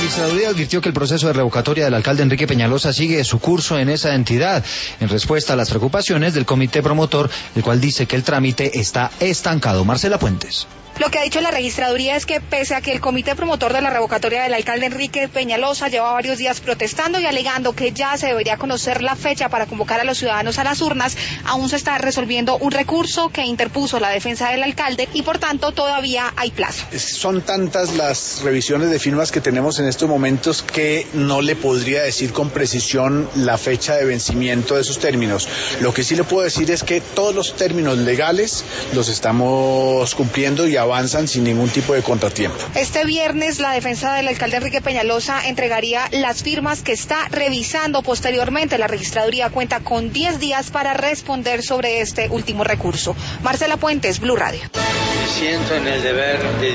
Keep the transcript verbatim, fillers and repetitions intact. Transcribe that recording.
registraduría advirtió que el proceso de revocatoria del alcalde Enrique Peñalosa sigue su curso en esa entidad, en respuesta a las preocupaciones del comité promotor, el cual dice que el trámite está estancado. Marcela Puentes. Lo que ha dicho la registraduría es que pese a que el comité promotor de la revocatoria del alcalde Enrique Peñalosa lleva varios días protestando y alegando que ya se debería conocer la fecha para convocar a los ciudadanos a las urnas, aún se está resolviendo un recurso que interpuso la defensa del alcalde y por tanto todavía hay plazo. Son tantas las revisiones de firmas que tenemos en estos momentos que no le podría decir con precisión la fecha de vencimiento de esos términos. Lo que sí le puedo decir es que todos los términos legales los estamos cumpliendo y avanzan sin ningún tipo de contratiempo. Este viernes la defensa del alcalde Enrique Peñalosa entregaría las firmas que está revisando posteriormente. La registraduría cuenta con diez días para responder sobre este último recurso. Marcela Puentes, Blue Radio. Me siento en el deber de